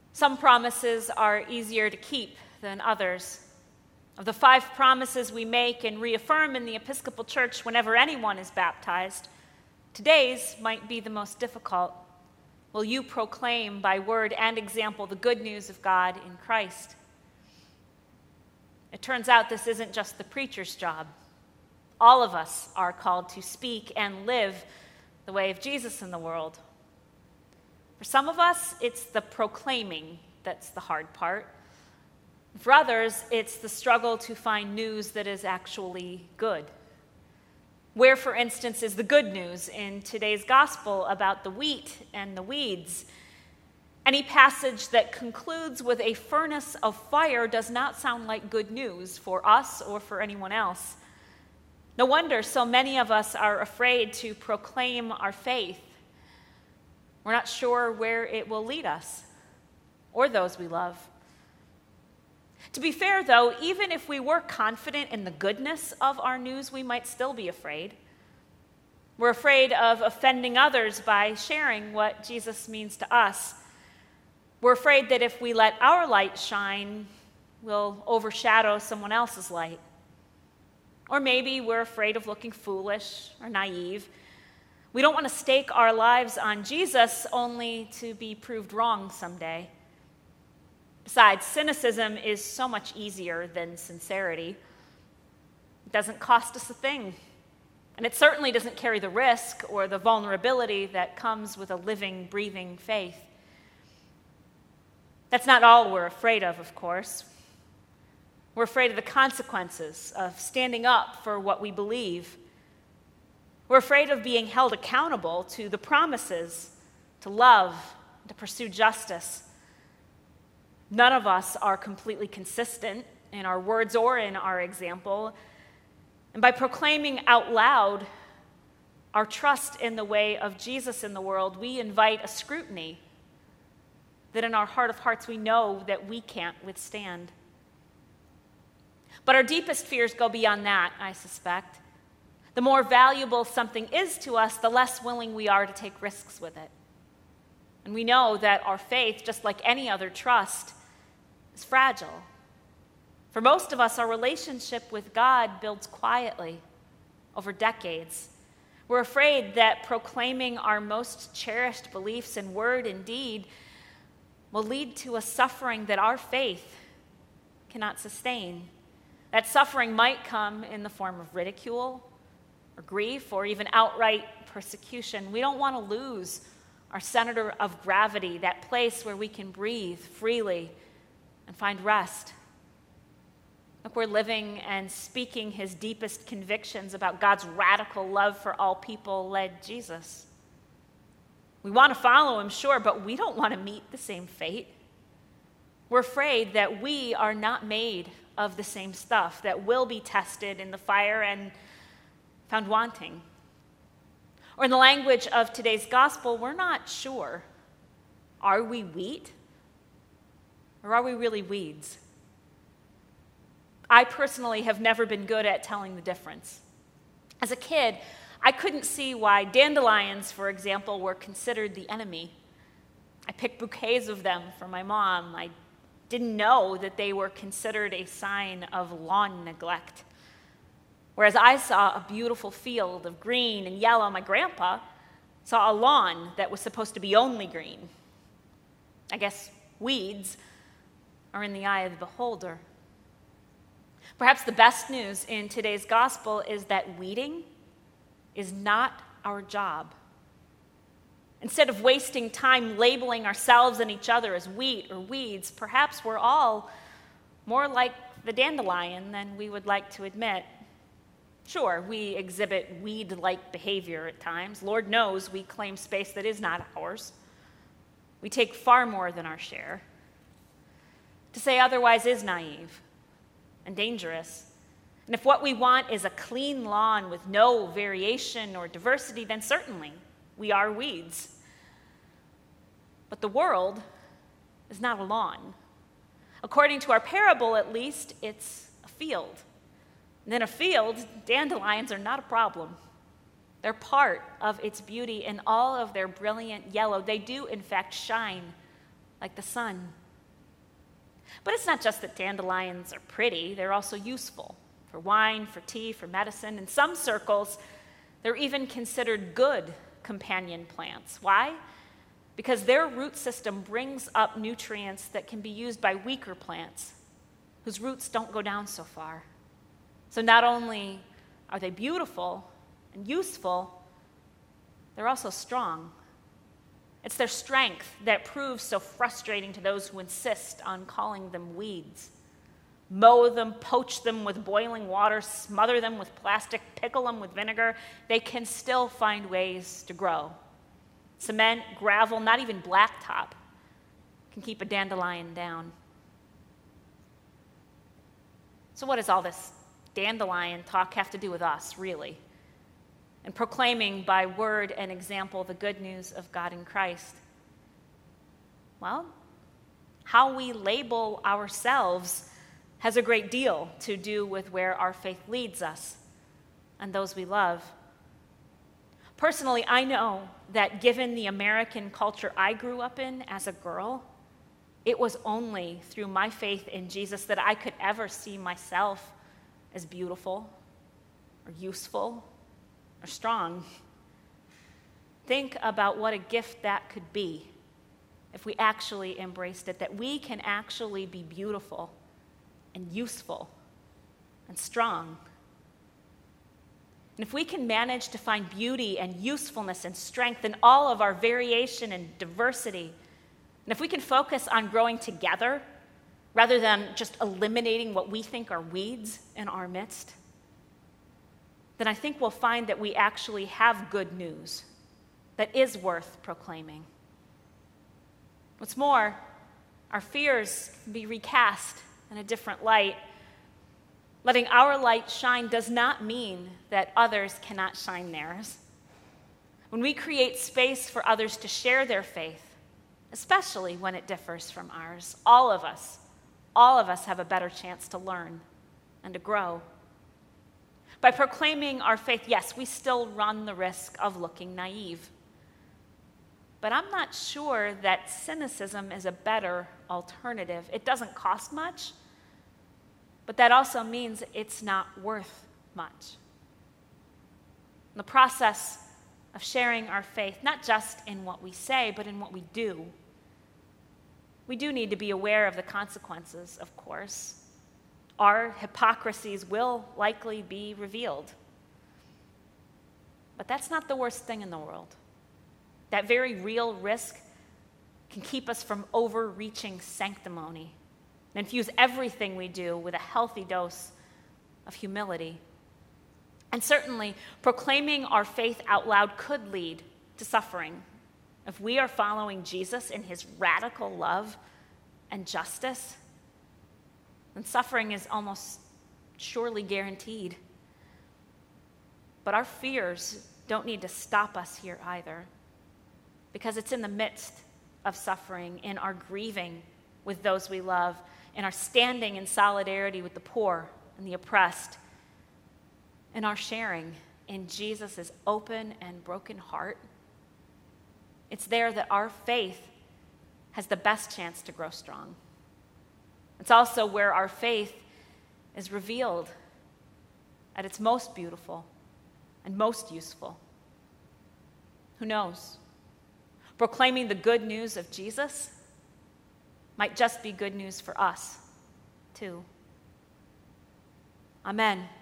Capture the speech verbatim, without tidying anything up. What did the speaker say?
Some promises are easier to keep than others. Of the five promises we make and reaffirm in the Episcopal Church whenever anyone is baptized, today's might be the most difficult. Will you proclaim by word and example the good news of God in Christ? It turns out this isn't just the preacher's job. All of us are called to speak and live the way of Jesus in the world. For some of us, it's the proclaiming that's the hard part. For others, it's the struggle to find news that is actually good. Where, for instance, is the good news in today's gospel about the wheat and the weeds? Any passage that concludes with a furnace of fire does not sound like good news for us or for anyone else. No wonder so many of us are afraid to proclaim our faith. We're not sure where it will lead us or those we love. To be fair, though, even if we were confident in the goodness of our news, we might still be afraid. We're afraid of offending others by sharing what Jesus means to us. We're afraid that if we let our light shine, we'll overshadow someone else's light. Or maybe we're afraid of looking foolish or naive. We don't want to stake our lives on Jesus only to be proved wrong someday. Besides, cynicism is so much easier than sincerity. It doesn't cost us a thing. And it certainly doesn't carry the risk or the vulnerability that comes with a living, breathing faith. That's not all we're afraid of, of course. We're afraid of the consequences of standing up for what we believe. We're afraid of being held accountable to the promises to love, to pursue justice. None of us are completely consistent in our words or in our example. And by proclaiming out loud our trust in the way of Jesus in the world, we invite a scrutiny that in our heart of hearts we know that we can't withstand. But our deepest fears go beyond that, I suspect. The more valuable something is to us, the less willing we are to take risks with it. And we know that our faith, just like any other trust, is fragile. For most of us, our relationship with God builds quietly over decades. We're afraid that proclaiming our most cherished beliefs in word and deed will lead to a suffering that our faith cannot sustain. That suffering might come in the form of ridicule or grief or even outright persecution. We don't want to lose our center of gravity, that place where we can breathe freely and find rest. Look, we're living and speaking his deepest convictions about God's radical love for all people led Jesus. We want to follow him, sure, but we don't want to meet the same fate. We're afraid that we are not made of the same stuff, that will be tested in the fire and found wanting. Or in the language of today's gospel, we're not sure. Are we wheat? Or are we really weeds? I personally have never been good at telling the difference. As a kid, I couldn't see why dandelions, for example, were considered the enemy. I picked bouquets of them for my mom. I didn't know that they were considered a sign of lawn neglect. Whereas I saw a beautiful field of green and yellow, my grandpa saw a lawn that was supposed to be only green. I guess weeds are in the eye of the beholder. Perhaps the best news in today's gospel is that weeding is not our job. Instead of wasting time labeling ourselves and each other as wheat or weeds, perhaps we're all more like the dandelion than we would like to admit. Sure, we exhibit weed-like behavior at times. Lord knows we claim space that is not ours. We take far more than our share. To say otherwise is naive and dangerous. And if what we want is a clean lawn with no variation or diversity, then certainly we are weeds. But the world is not a lawn. According to our parable, at least, it's a field. And in a field, dandelions are not a problem. They're part of its beauty in all of their brilliant yellow. They do, in fact, shine like the sun. But it's not just that dandelions are pretty, they're also useful for wine, for tea, for medicine. In some circles, they're even considered good companion plants. Why? Because their root system brings up nutrients that can be used by weaker plants whose roots don't go down so far. So not only are they beautiful and useful, they're also strong. It's their strength that proves so frustrating to those who insist on calling them weeds. Mow them, poach them with boiling water, smother them with plastic, pickle them with vinegar. They can still find ways to grow. Cement, gravel, not even blacktop can keep a dandelion down. So what does all this dandelion talk have to do with us, really? And proclaiming by word and example the good news of God in Christ? Well, how we label ourselves has a great deal to do with where our faith leads us and those we love. Personally, I know that given the American culture I grew up in as a girl, it was only through my faith in Jesus that I could ever see myself as beautiful or useful or strong. Think about what a gift that could be if we actually embraced it, that we can actually be beautiful and useful and strong. And if we can manage to find beauty and usefulness and strength in all of our variation and diversity, and if we can focus on growing together rather than just eliminating what we think are weeds in our midst, then I think we'll find that we actually have good news that is worth proclaiming. What's more, our fears can be recast in a different light. Letting our light shine does not mean that others cannot shine theirs. When we create space for others to share their faith, especially when it differs from ours, all of us, all of us have a better chance to learn and to grow. By proclaiming our faith, yes, we still run the risk of looking naive. But I'm not sure that cynicism is a better alternative. It doesn't cost much, but that also means it's not worth much. In the process of sharing our faith, not just in what we say, but in what we do, we do need to be aware of the consequences, of course. Our hypocrisies will likely be revealed. But that's not the worst thing in the world. That very real risk can keep us from overreaching sanctimony and infuse everything we do with a healthy dose of humility. And certainly, proclaiming our faith out loud could lead to suffering. If we are following Jesus in his radical love and justice, then suffering is almost surely guaranteed. But our fears don't need to stop us here either, because it's in the midst of suffering, in our grieving with those we love, in our standing in solidarity with the poor and the oppressed, in our sharing in Jesus' open and broken heart. It's there that our faith has the best chance to grow strong. It's also where our faith is revealed at its most beautiful and most useful. Who knows? Proclaiming the good news of Jesus might just be good news for us, too. Amen.